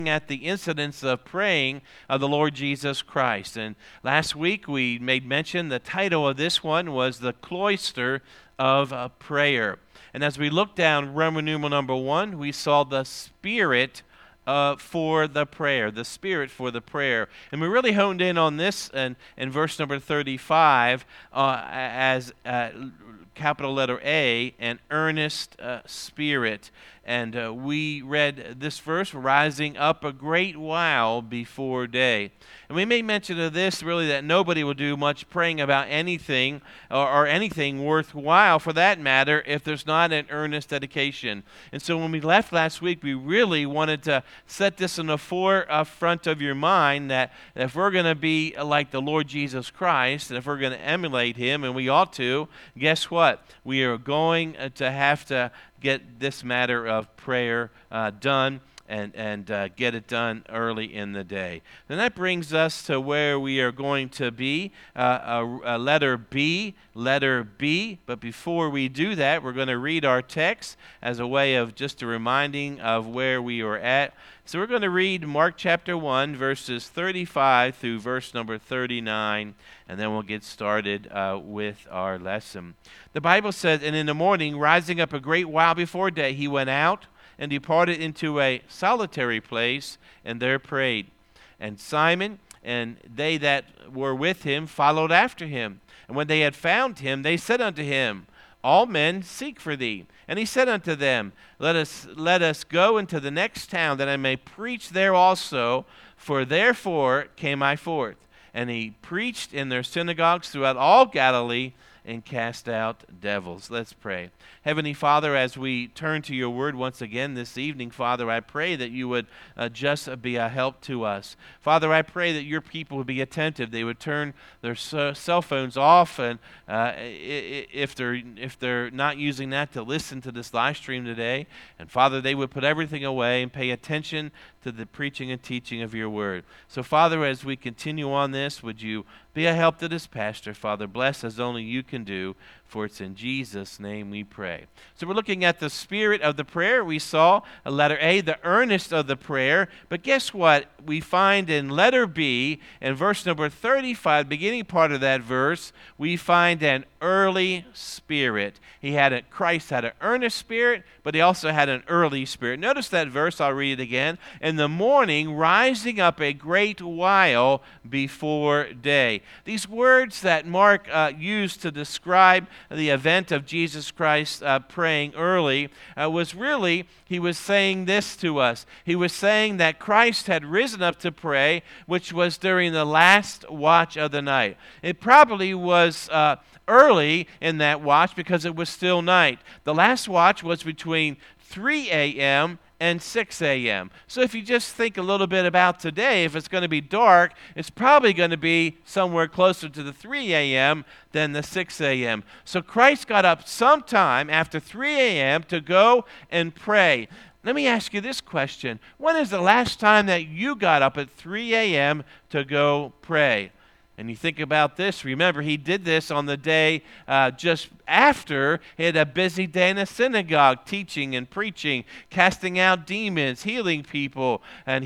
at the incidents of praying of the Lord Jesus Christ. And last week we made mention, the title of this one was The Cloister of Prayer. And as we look down Roman numeral number 1, we saw the Spirit for the prayer, the Spirit for the prayer. And we really honed in on this in verse number 35 as capital letter A, an earnest spirit. And we read this verse, rising up a great while before day. And we made mention of this, really, that nobody will do much praying about anything or anything worthwhile, for that matter, if there's not an earnest dedication. And so when we left last week, we really wanted to set this in the forefront of your mind, that if we're going to be like the Lord Jesus Christ, and if we're going to emulate Him, and we ought to, guess what? We are going to have to get this matter of prayer done and get it done early in the day. Then that brings us to where we are going to be, letter B. But before we do that, we're going to read our text as a way of just a reminding of where we are at. So we're going to read Mark chapter 1, verses 35 through verse number 39, and then we'll get started with our lesson. The Bible says, "And in the morning, rising up a great while before day, he went out and departed into a solitary place, and there prayed. And Simon and they that were with him followed after him. And when they had found him, they said unto him, All men seek for thee. And he said unto them, Let us go into the next town, that I may preach there also, for therefore came I forth. And he preached in their synagogues throughout all Galilee, and cast out devils." Let's pray. Heavenly Father, as we turn to your word once again this evening, Father, I pray that you would just be a help to us. Father, I pray that your people would be attentive. They would turn their cell phones off, and if they're not using that, to listen to this live stream today. And Father, they would put everything away and pay attention to the preaching and teaching of your word. So Father, as we continue on this, would you be a help to this pastor, Father. Bless as only you can do, for it's in Jesus' name we pray. So we're looking at the spirit of the prayer. We saw letter A, the earnest of the prayer. But guess what? We find in letter B, in verse number 35, beginning part of that verse, we find an early spirit. Christ had an earnest spirit, but he also had an early spirit. Notice that verse, I'll read it again. "In the morning, rising up a great while before day." These words that Mark used to describe the event of Jesus Christ praying early was really, he was saying this to us. He was saying that Christ had risen up to pray, which was during the last watch of the night. It probably was early in that watch because it was still night. The last watch was between 3 a.m. and 6 a.m. So if you just think a little bit about today, if it's going to be dark, it's probably going to be somewhere closer to the 3 a.m. than the 6 a.m. So Christ got up sometime after 3 a.m. to go and pray. Let me ask you this question. When is the last time that you got up at 3 a.m. to go pray? And you think about this, remember, he did this on the day just after he had a busy day in the synagogue, teaching and preaching, casting out demons, healing people, and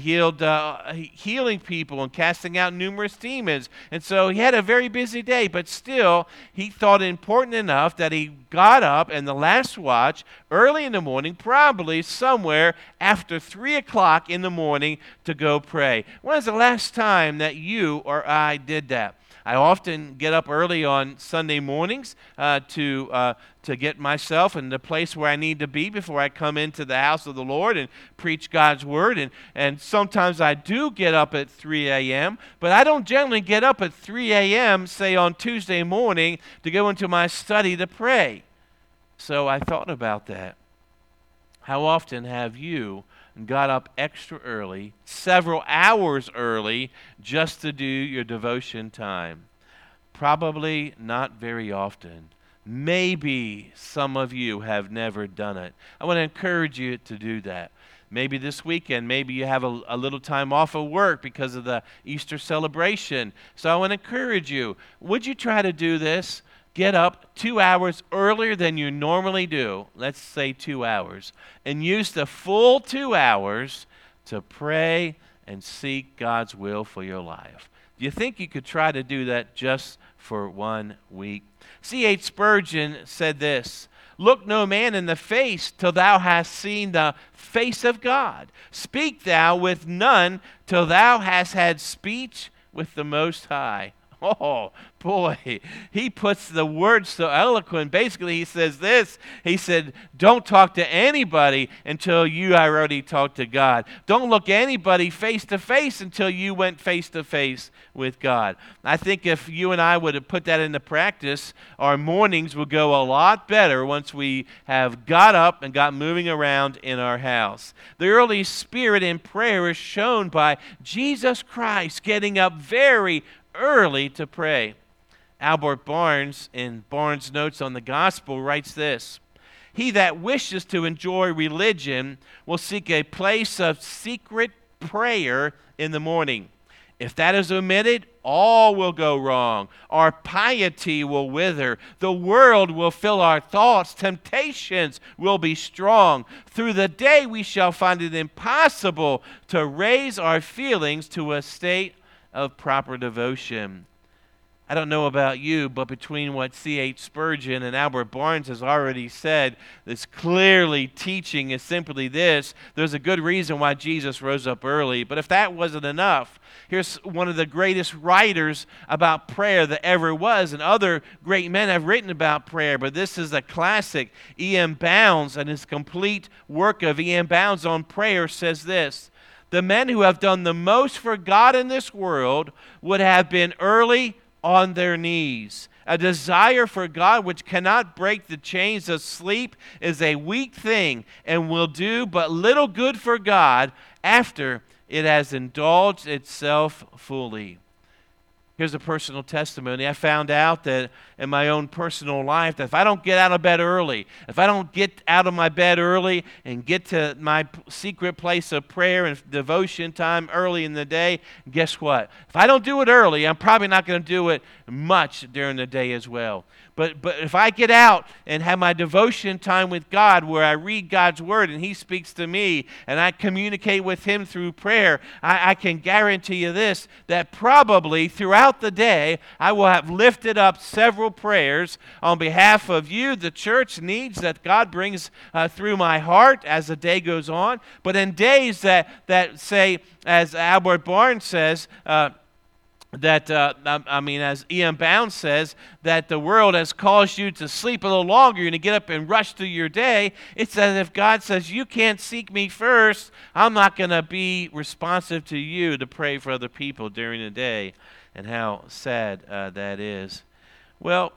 healing people and casting out numerous demons. And so he had a very busy day, but still, he thought it important enough that he got up in the last watch, early in the morning, probably somewhere after 3 o'clock in the morning, to go pray. When was the last time that you or I did that? I often get up early on Sunday mornings to get myself in the place where I need to be before I come into the house of the Lord and preach God's word. And sometimes I do get up at 3 a.m., but I don't generally get up at 3 a.m., say on Tuesday morning, to go into my study to pray. So I thought about that. How often have you got up extra early, several hours early, just to do your devotion time? Probably not very often. Maybe some of you have never done it. I want to encourage you to do that. Maybe this weekend, maybe you have a little time off of work because of the Easter celebration. So I want to encourage you, would you try to do this? Get up 2 hours earlier than you normally do, let's say 2 hours, and use the full 2 hours to pray and seek God's will for your life. Do you think you could try to do that just for 1 week? C.H. Spurgeon said this: "Look no man in the face till thou hast seen the face of God. Speak thou with none till thou hast had speech with the Most High." Oh, boy, he puts the words so eloquent. Basically, he says this. He said, don't talk to anybody until you already talked to God. Don't look anybody face to face until you went face to face with God. I think if you and I would have put that into practice, our mornings would go a lot better once we have got up and got moving around in our house. The early spirit in prayer is shown by Jesus Christ getting up very early to pray. Albert Barnes, in Barnes' Notes on the Gospel, writes this: "He that wishes to enjoy religion will seek a place of secret prayer in the morning. If that is omitted, all will go wrong. Our piety will wither. The world will fill our thoughts. Temptations will be strong. Through the day we shall find it impossible to raise our feelings to a state of proper devotion." I don't know about you, but between what C.H. Spurgeon and Albert Barnes has already said, this clearly teaching is simply this: there's a good reason why Jesus rose up early. But if that wasn't enough, here's one of the greatest writers about prayer that ever was, and other great men have written about prayer, but this is a classic. E.M. Bounds, and his complete work of E.M. Bounds on prayer, says this: "The men who have done the most for God in this world would have been early on their knees. A desire for God which cannot break the chains of sleep is a weak thing and will do but little good for God after it has indulged itself fully." Here's a personal testimony. I found out that in my own personal life that if I don't get out of bed early, if I don't get out of my bed early and get to my secret place of prayer and devotion time early in the day, guess what? If I don't do it early, I'm probably not going to do it much during the day as well. But if I get out and have my devotion time with God where I read God's Word and He speaks to me and I communicate with Him through prayer, I can guarantee you this, that probably throughout the day I will have lifted up several prayers on behalf of you, the church, needs that God brings through my heart as the day goes on. But in days that say, as Albert Barnes says, as E.M. Bounds says, that the world has caused you to sleep a little longer and to get up and rush through your day, it's as if God says, you can't seek me first, I'm not going to be responsive to you to pray for other people during the day. And how sad that is. Well,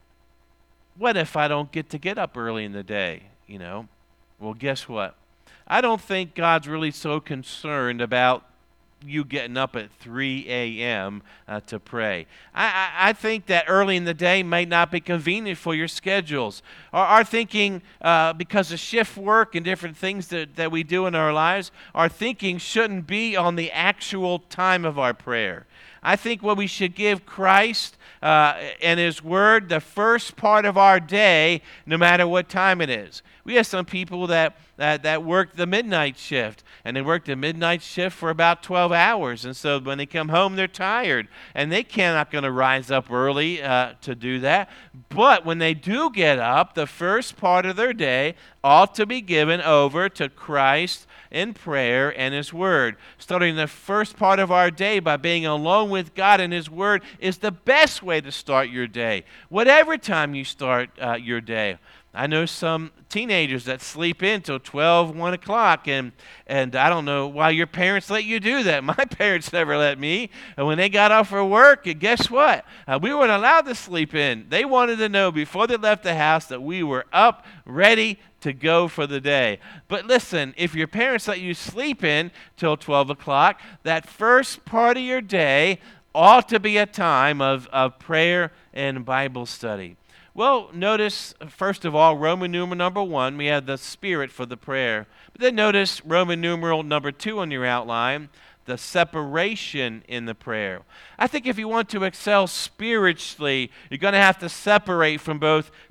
what if I don't get up early in the day, Well, guess what? I don't think God's really so concerned about you getting up at 3 a.m. To pray. I think that early in the day may not be convenient for your schedules. Our thinking, because of shift work and different things that we do in our lives, our thinking shouldn't be on the actual time of our prayer. I think what we should give Christ and His Word the first part of our day, no matter what time it is. We have some people that work the midnight shift, and they work the midnight shift for about 12 hours, and so when they come home, they're tired, and they cannot going to rise up early to do that. But when they do get up, the first part of their day ought to be given over to Christ in prayer and His Word. Starting the first part of our day by being alone with God and His Word is the best way to start your day, whatever time you start your day. I know some teenagers that sleep in till 12, 1 o'clock, and I don't know why your parents let you do that. My parents never let me. And when they got off for work, and guess what? We weren't allowed to sleep in. They wanted to know before they left the house that we were up, ready to go for the day. But listen, if your parents let you sleep in till 12 o'clock, that first part of your day ought to be a time of prayer and Bible study. Well, notice, first of all, Roman numeral number 1, we have the spirit for the prayer. But then notice Roman numeral number 2 on your outline, the separation in the prayer. I think if you want to excel spiritually, you're going to have to separate from both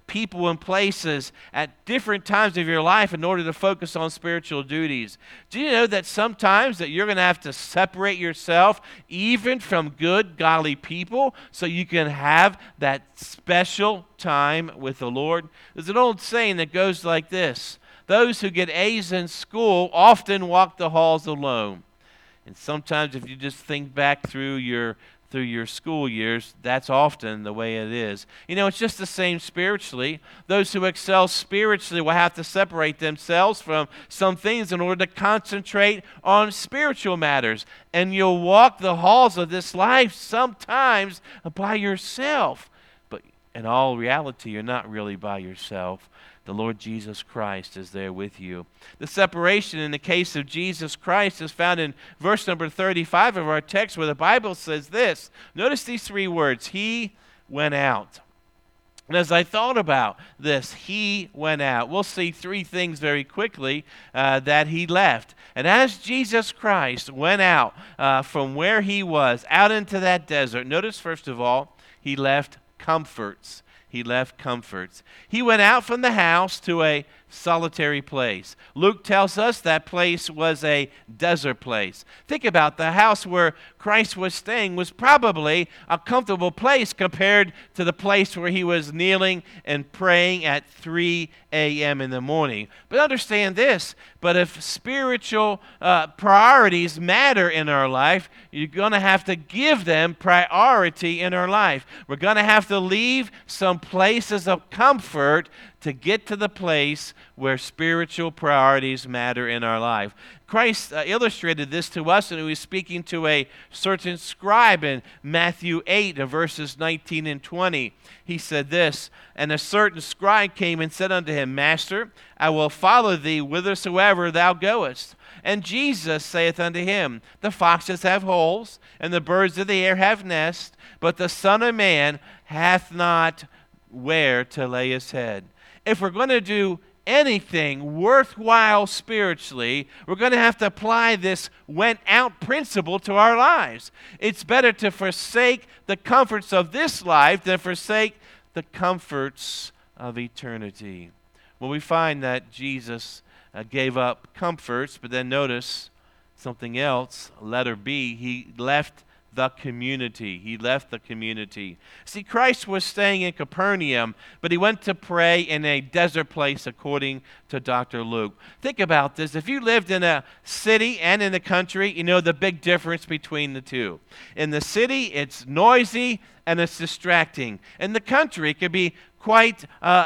people and places at different times of your life in order to focus on spiritual duties. Do you know that sometimes that you're going to have to separate yourself even from good, godly people so you can have that special time with the Lord? There's an old saying that goes like this: those who get A's in school often walk the halls alone. And sometimes if you just think back through your school years, that's often the way it is. You know, it's just the same spiritually. Those who excel spiritually will have to separate themselves from some things in order to concentrate on spiritual matters. And you'll walk the halls of this life sometimes by yourself. But in all reality, you're not really by yourself. The Lord Jesus Christ is there with you. The separation in the case of Jesus Christ is found in verse number 35 of our text, where the Bible says this. Notice these three words: He went out. And as I thought about this, He went out, we'll see three things very quickly that He left. And as Jesus Christ went out from where He was, out into that desert, notice first of all, He left comforts. He left comforts. He went out from the house to a solitary place. Luke tells us that place was a desert place. Think about the house where Christ was staying was probably a comfortable place compared to the place where He was kneeling and praying at 3 a.m. in the morning. But understand this, but if spiritual priorities matter in our life, you're going to have to give them priority in our life. We're going to have to leave some places of comfort to get to the place where spiritual priorities matter in our life. Christ illustrated this to us, and He was speaking to a certain scribe in Matthew 8, verses 19 and 20. He said this: And a certain scribe came and said unto Him, Master, I will follow Thee whithersoever Thou goest. And Jesus saith unto him, The foxes have holes, and the birds of the air have nests, but the Son of Man hath not where to lay His head. If we're going to do anything worthwhile spiritually, we're going to have to apply this went out principle to our lives. It's better to forsake the comforts of this life than forsake the comforts of eternity. Well, we find that Jesus gave up comforts, but then notice something else, letter B, He left the community. He left the community. See, Christ was staying in Capernaum, but He went to pray in a desert place, according to Dr. Luke. Think about this. If you lived in a city and in the country, you know the big difference between the two. In the city, it's noisy and it's distracting. In the country, it can be quite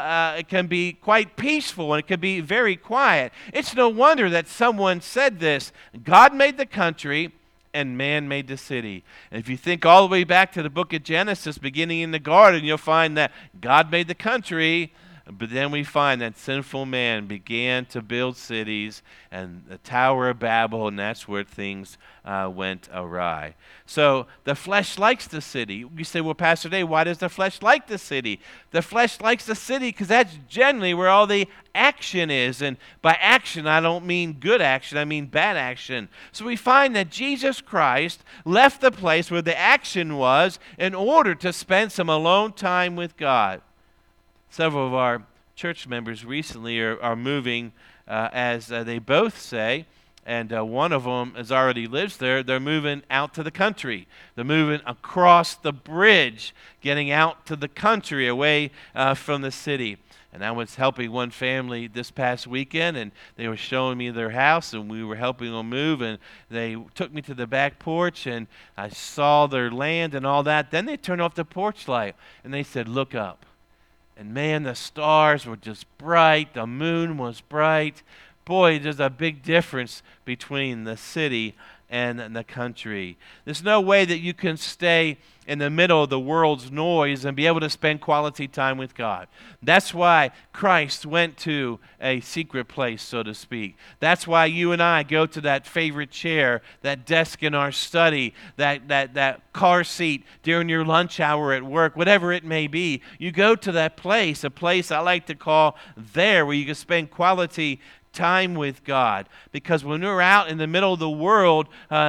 peaceful, and it can be very quiet. It's no wonder that someone said this: God made the country, and man made the city. And if you think all the way back to the book of Genesis, beginning in the garden, you'll find that God made the country, but then we find that sinful man began to build cities and the Tower of Babel, and that's where things went awry. So the flesh likes the city. You say, well, Pastor Dave, why does the flesh like the city? The flesh likes the city because that's generally where all the action is. And by action, I don't mean good action, I mean bad action. So we find that Jesus Christ left the place where the action was in order to spend some alone time with God. Several of our church members recently are moving, as they both say, and one of them has already lives there. They're moving out to the country. They're moving across the bridge, getting out to the country, away from the city. And I was helping one family this past weekend, and they were showing me their house, and we were helping them move, and they took me to the back porch, and I saw their land and all that. Then they turned off the porch light, and they said, look up. And man, the stars were just bright. The moon was bright. Boy, there's a big difference between the city and the country. There's no way that you can stay in the middle of the world's noise and be able to spend quality time with God. That's why Christ went to a secret place, so to speak. That's why you and I go to that favorite chair, that desk in our study, that car seat during your lunch hour at work, whatever it may be. You go to that place, a place I like to call there, where you can spend quality time with God. Because when we're out in the middle of the world,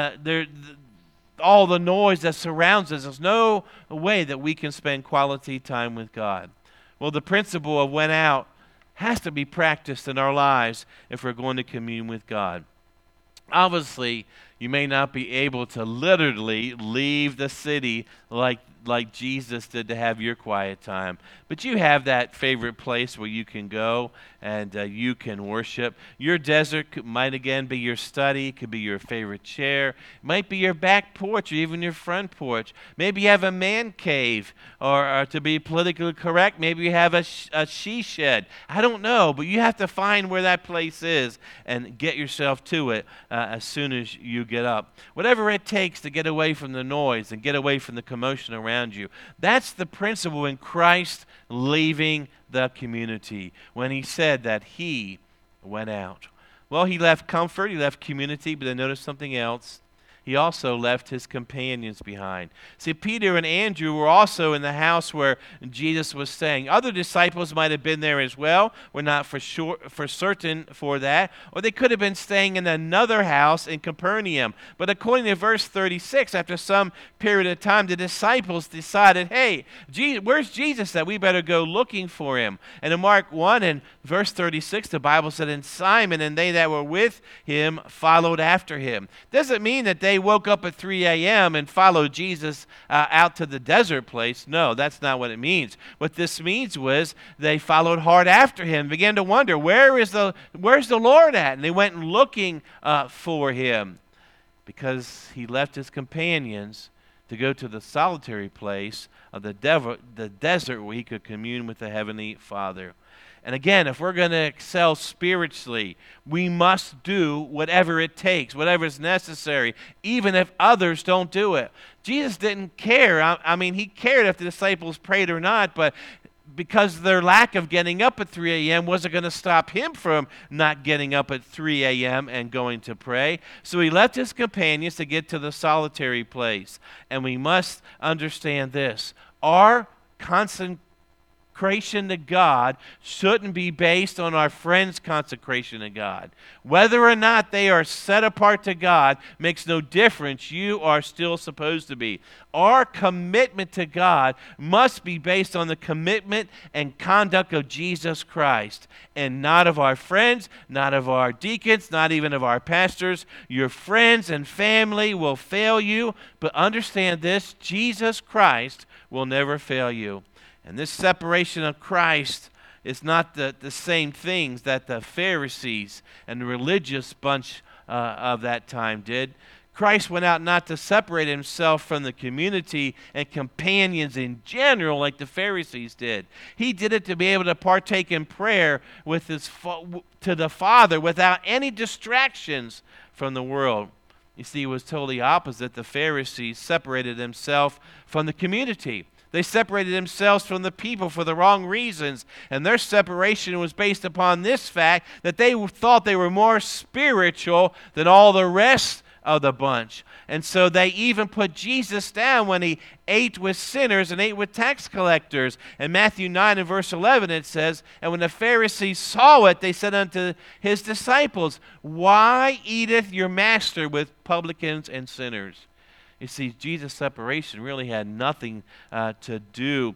all the noise that surrounds us, there's no way that we can spend quality time with God. Well, the principle of went out has to be practiced in our lives if we're going to commune with God. Obviously, you may not be able to literally leave the city like Jesus did to have your quiet time. But you have that favorite place where you can go and you can worship. Your desert might again be your study, could be your favorite chair, it might be your back porch or even your front porch. Maybe you have a man cave, or to be politically correct, maybe you have a she shed. I don't know, but you have to find where that place is and get yourself to it as soon as you get up. Whatever it takes to get away from the noise and get away from the commotion around you. That's the principle in Christ leaving the community when he said that he went out. Well, he left comfort, he left community, but then notice something else. He also left his companions behind. See, Peter and Andrew were also in the house where Jesus was staying. Other disciples might have been there as well. We're not for certain for that. Or they could have been staying in another house in Capernaum. But according to verse 36, after some period of time, the disciples decided, hey, where's Jesus at? We better go looking for him. And in Mark 1 and verse 36, the Bible said, and Simon and they that were with him followed after him. Doesn't mean that they woke up at 3 a.m. and followed Jesus out to the desert place. No, that's not what it means. What this means was they followed hard after him, began to wonder, where's the Lord at? And they went looking for him because he left his companions to go to the solitary place of the desert where he could commune with the Heavenly Father. And again, if we're going to excel spiritually, we must do whatever it takes, whatever is necessary, even if others don't do it. Jesus didn't care. I mean, he cared if the disciples prayed or not, but because their lack of getting up at 3 a.m. wasn't going to stop him from not getting up at 3 a.m. and going to pray. So he left his companions to get to the solitary place. And we must understand this. Our consecration to God shouldn't be based on our friends' consecration to God. Whether or not they are set apart to God makes no difference. You are still supposed to be. Our commitment to God must be based on the commitment and conduct of Jesus Christ, and not of our friends, not of our deacons, not even of our pastors. Your friends and family will fail you, but understand this, Jesus Christ will never fail you. And this separation of Christ is not the same things that the Pharisees and the religious bunch of that time did. Christ went out not to separate himself from the community and companions in general like the Pharisees did. He did it to be able to partake in prayer with to the Father without any distractions from the world. You see, it was totally opposite. The Pharisees separated themselves from the community. They separated themselves from the people for the wrong reasons, and their separation was based upon this fact that they thought they were more spiritual than all the rest of the bunch. And so they even put Jesus down when he ate with sinners and ate with tax collectors. In Matthew 9 and verse 11 it says, and when the Pharisees saw it, they said unto his disciples, why eateth your master with publicans and sinners? You see, Jesus' separation really had nothing to do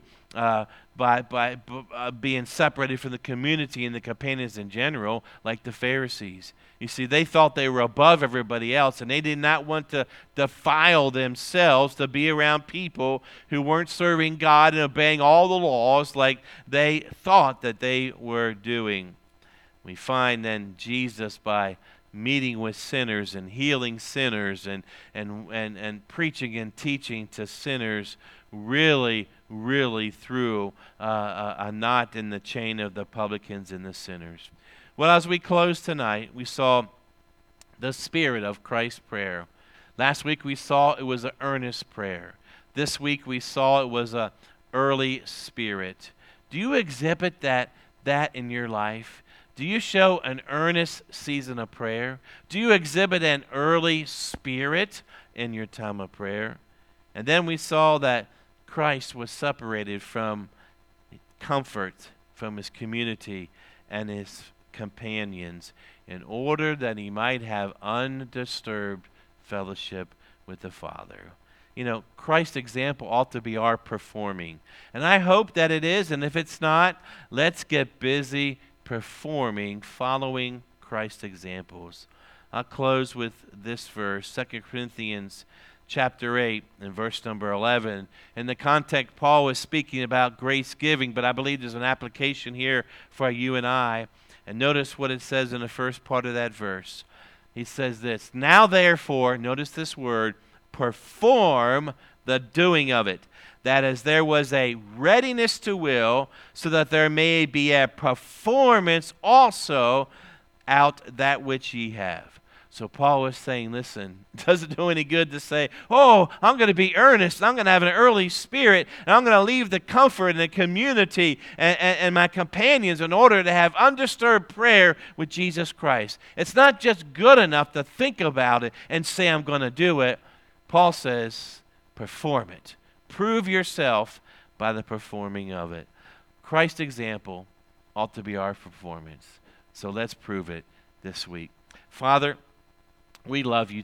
by being separated from the community and the companions in general, like the Pharisees. You see, they thought they were above everybody else, and they did not want to defile themselves to be around people who weren't serving God and obeying all the laws like they thought that they were doing. We find then Jesus, by meeting with sinners and healing sinners and preaching and teaching to sinners, really threw a knot in the chain of the publicans and the sinners. Well, as we close tonight, we saw the spirit of Christ's prayer. Last week we saw it was an earnest prayer. This week we saw it was an early spirit. Do you exhibit that in your life? Do you show an earnest season of prayer? Do you exhibit an early spirit in your time of prayer? And then we saw that Christ was separated from comfort, from his community and his companions, in order that he might have undisturbed fellowship with the Father. Christ's example ought to be our performing. And I hope that it is, and if it's not, let's get busy performing, following Christ's examples. I'll close with this verse, 2 Corinthians chapter 8 and verse number 11. In the context, Paul was speaking about grace giving, but I believe there's an application here for you and I. And notice what it says in the first part of that verse. He says this, "Now therefore," notice this word, "perform the doing of it. That is, there was a readiness to will, so that there may be a performance also out that which ye have." So Paul was saying, listen, it doesn't do any good to say, oh, I'm going to be earnest, and I'm going to have an early spirit, and I'm going to leave the comfort and the community and my companions in order to have undisturbed prayer with Jesus Christ. It's not just good enough to think about it and say I'm going to do it. Paul says, perform it. Prove yourself by the performing of it. Christ's example ought to be our performance. So let's prove it this week. Father, we love you